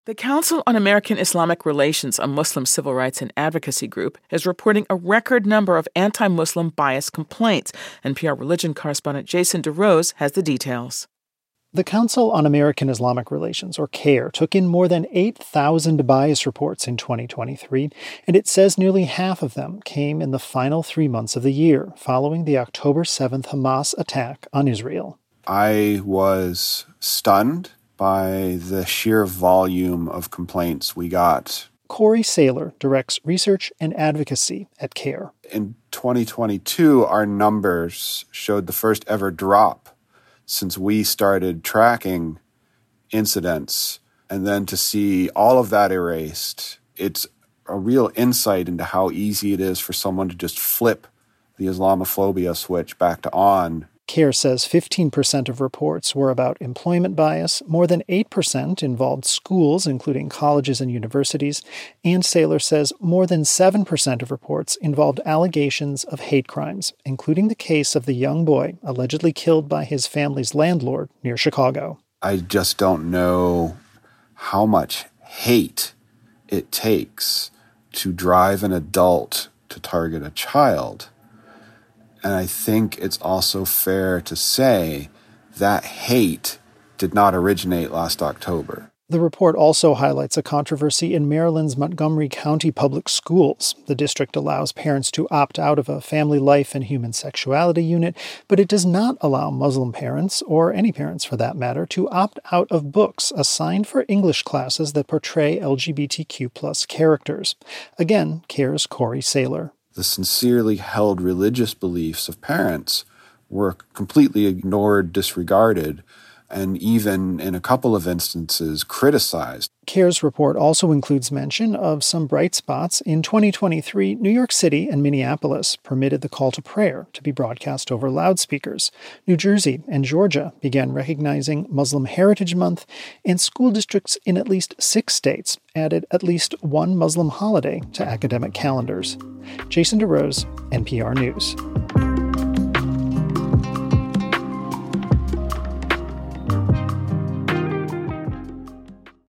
The Council on American Islamic Relations, a Muslim civil rights and advocacy group, is reporting a record number of anti-Muslim bias complaints. NPR religion correspondent Jason DeRose has the details. The Council on American Islamic Relations, or CAIR, took in more than 8,000 bias reports in 2023, and it says nearly half of them came in the final 3 months of the year, following the October 7th Hamas attack on Israel. I was stunned by the sheer volume of complaints we got. Corey Saylor directs research and advocacy at CAIR. In 2022, our numbers showed the first ever drop since we started tracking incidents. And then to see all of that erased, it's a real insight into how easy it is for someone to just flip the Islamophobia switch back to on. CAIR says 15% of reports were about employment bias, more than 8% involved schools, including colleges and universities, and Saylor says more than 7% of reports involved allegations of hate crimes, including the case of the young boy allegedly killed by his family's landlord near Chicago. I just don't know how much hate it takes to drive an adult to target a child. And I think it's also fair to say that hate did not originate last October. The report also highlights a controversy in Maryland's Montgomery County Public Schools. The district allows parents to opt out of a family life and human sexuality unit, but it does not allow Muslim parents, or any parents for that matter, to opt out of books assigned for English classes that portray LGBTQ+ characters. Again, CAIR's Corey Saylor. The sincerely held religious beliefs of parents were completely ignored, disregarded, and even in a couple of instances criticized. CAIR's report also includes mention of some bright spots. In 2023, New York City and Minneapolis permitted the call to prayer to be broadcast over loudspeakers. New Jersey and Georgia began recognizing Muslim Heritage Month, and school districts in at least 6 states added at least one Muslim holiday to academic calendars. Jason DeRose, NPR News.